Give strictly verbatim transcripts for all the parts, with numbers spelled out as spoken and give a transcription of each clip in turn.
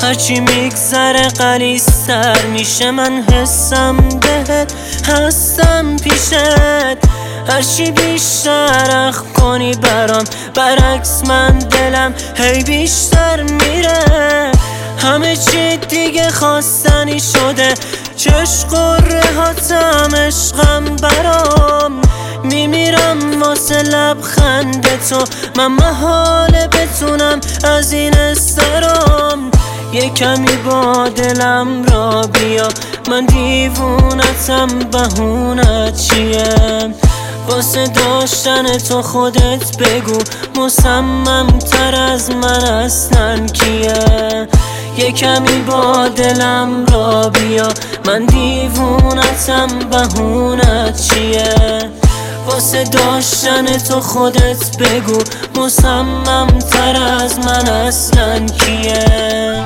هرچی میگذره غلیظ‌تر میشه، من حسم بهت هستم پیشت. هرچی بیشتر اخم کنی برام، برعکس من دلم هی بیشتر میره. همه چی دیگه خواستنی شده، چشم قره هاتم عشقم برام. میمیرم واسه لبخند تو، من محاله بتونم از این استرام. یه کمی با دلم را بیا، من دیوونتم بهونت چیه؟ واسه داشتن تو خودت بگو، مصمم تر از من اصلا کیه؟ یه کمی با دلم را بیا، من دیوونتم بهونت چیه؟ واسه داشتن تو خودت بگو، مصمم تر از من اصلا کیه؟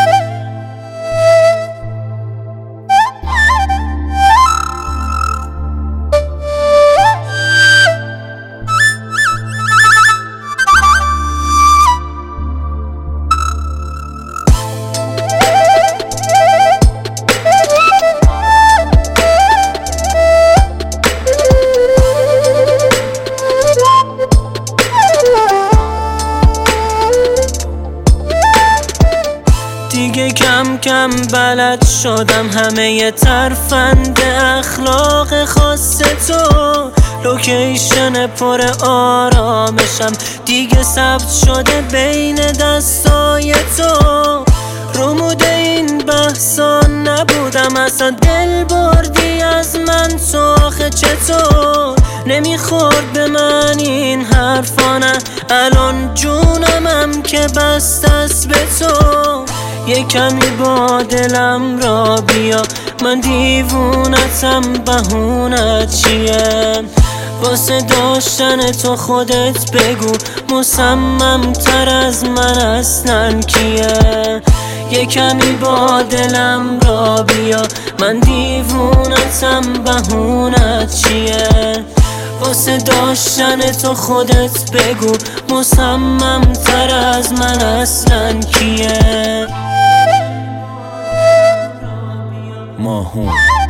دیگه کم کم بلد شدم همه ی ترفند اخلاق خاص تو. لوکیشن پر آرامشم دیگه ثبت شده بین دستای تو. رومود این بحثا نبودم اصلا، دل بردی از من تو. آخه چطور نمیخورد به من این حرفانه؟ الان جونمم که بست است به تو. یه کمی با دلم را بیا، من دیوونتم بهونت چیه؟ واسه داشتن تو خودت بگو، مصمم تر از من اصلا کیه؟ یه کمی با دلم را بیا، من دیوونتم بهونت چیه؟ واسه داشتن تو خودت بگو، مصمم تر از من اصلا کیه؟ ماهون